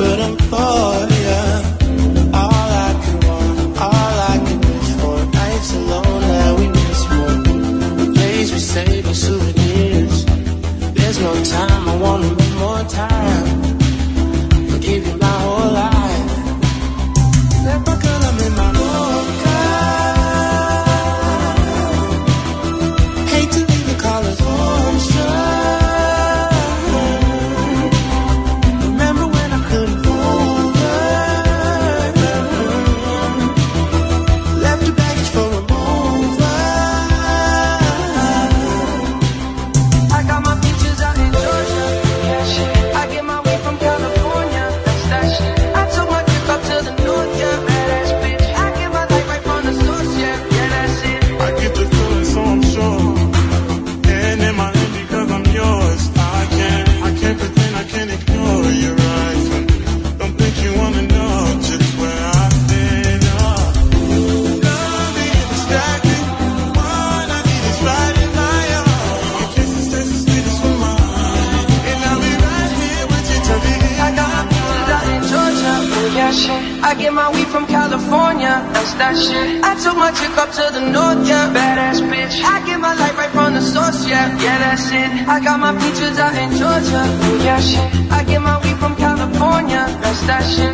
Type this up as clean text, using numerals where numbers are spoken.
but I'm poor, yeah. All I can want, all I can wish for, nights alone that we miss more. The place we save our souvenirs. There's no time, I want a little more time. I'll give you my whole life. Let my color in my boca. Hate to leave the colors on shut. Remember when I couldn't hold her? Left your baggage for a mover. I got my beaches out in Georgia. Yeah, shit. I get my way from California. That's that shit. I took my trip up to the north, yeah, badass bitch. I get my life right from the source, yeah, yeah, that's it. I get the feeling, so I'm sure. And in my hand because I'm yours. I can't pretend, I can't ignore your eyes. And don't think you wanna know just where I've been. Love being distracted. All I need is right in my arms. Your kisses taste the sweetest for mine. And I'll be right here with you till the end. I got my beaches out in Georgia. Oh, yeah, shit. I get my weed from California. That's that shit. I took my chick up to the north, yeah, badass bitch. I get my life right from the source, yeah, yeah, that's it. I got my beaches out in Georgia. Oh, yeah, shit. I get my weed from California. That's that shit.